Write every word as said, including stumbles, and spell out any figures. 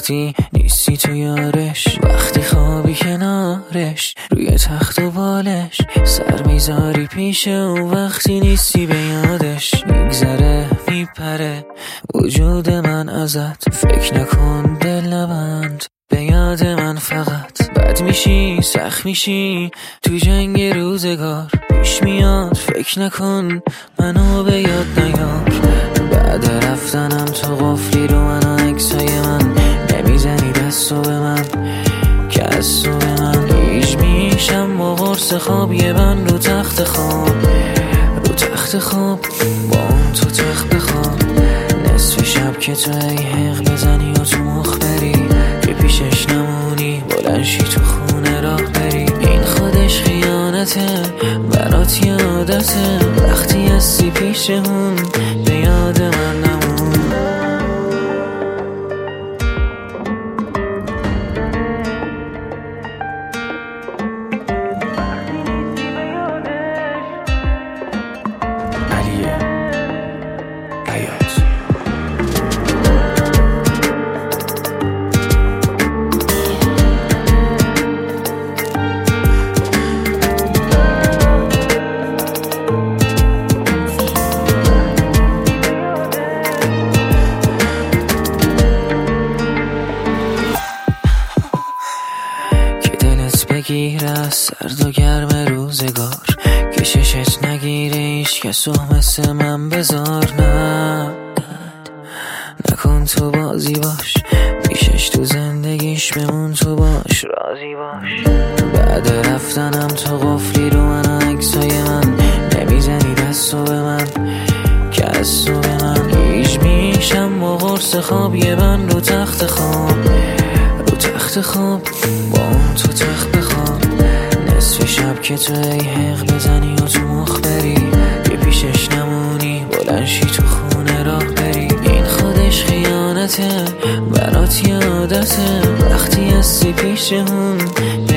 وقتی نیستی تو یارش، وقتی خوابی کنارش روی تخت و بالش، سر میذاری پیشه و وقتی نیستی به یادش. میگذره میپره وجود من ازت، فکر نکن دل نبند به یاد من فقط. بد میشی سخت میشی تو جنگ روزگار، پیش میاد فکر نکن منو به یاد نیار. بعد رفتنم تو قفلی رو من و عکسای من، نمیزنی دستو به من که از تو به من هیچ میشم با قرص خواب یه من رو تخت خواب، رو تخت خواب با اون تو تخت بخواب. نصف شب که تو ای حق بزنی و تو مخ بری، که پیشش نمونی بلنشی تو خونه راه بری. این خودش خیانته برات یادته، وقتی هستی پیش اون به یاد من نمون. علیه حیات بگیر از سرد و گرم روزگار، که ششت نگیره ایش کسو مثل من بذار. نه نکن تو بازی باش پیشش، تو زندگیش بمون تو باش راضی باش. بعد رفتنم تو قفلی رو من و عکسای من، نمیزنی دستو به من که از تو به من هیچ میشم با قرص خواب یه من رو تخت خواب، رو تخت خواب با اون تو تخت بخواب. نصف شب که تو ای حق بزنی و تو مخ بری، که پیشش نمونی بلنشی تو خونه راه بری. این خودش خیانته برات یادته، وقتی هستی پیش اون